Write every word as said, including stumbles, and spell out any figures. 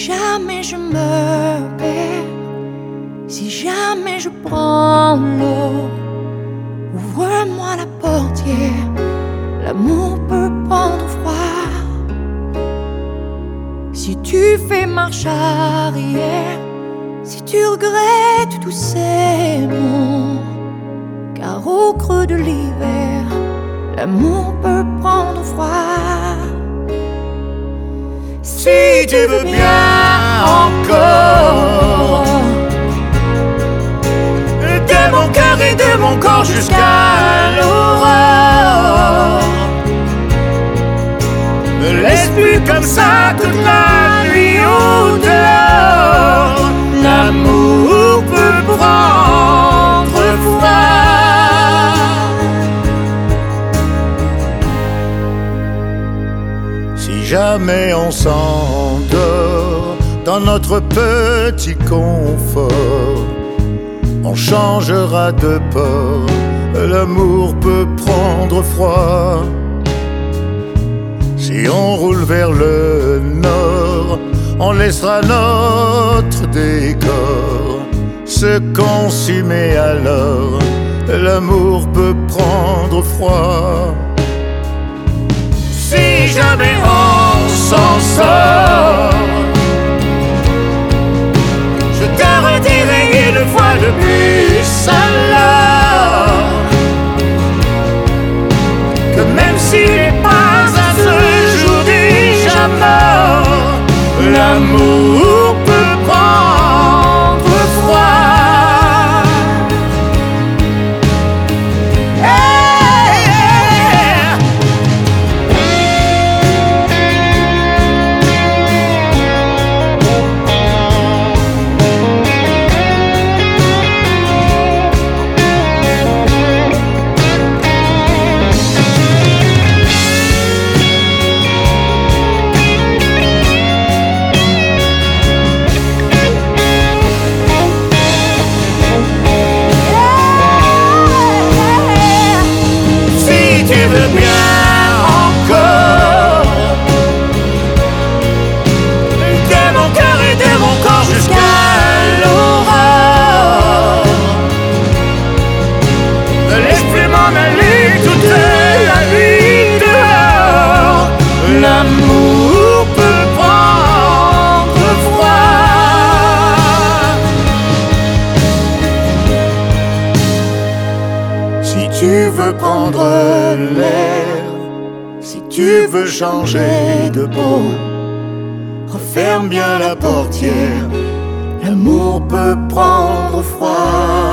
jamais je me perds, si jamais je prends l'eau, ouvre-moi la portière, l'amour peut prendre froid. Si tu fais marche arrière, si tu regrettes tous ces mots, car au creux de l'hiver, l'amour peut prendre froid. Si tu veux bien encore, de mon cœur et de mon corps jusqu'à l'aurore, ne laisse plus comme ça toute la nuit au dehors. L'amour peut prendre froid. Si jamais on s'endort dans notre petit confort, on changera de port, l'amour peut prendre froid. Si on roule vers le nord, on laissera notre décor se consumer alors, l'amour peut prendre froid. Si jamais on s'en sort, je te redirai une fois de plus alors, que même s'il n'est pas à ce jour déjà mort, l'amour peut prendre froid. L'amour peut prendre froid. Si tu veux prendre l'air, si tu veux changer de peau, referme bien la portière, l'amour peut prendre froid.